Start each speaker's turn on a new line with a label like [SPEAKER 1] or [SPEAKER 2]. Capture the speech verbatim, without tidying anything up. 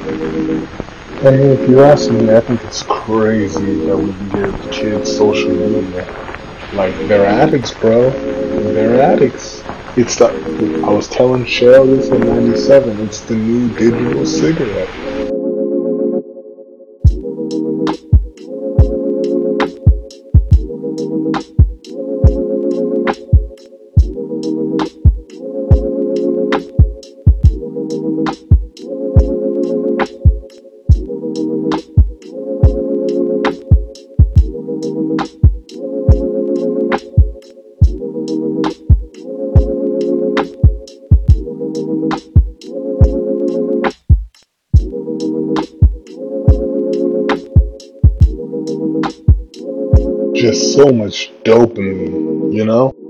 [SPEAKER 1] And if you ask me, I think it's crazy that we give kids social media. Like, they're addicts, bro. They're addicts. It's the, I was telling Cheryl this in ninety-seven, it's the new digital cigarette. Just so much dopamine, you know?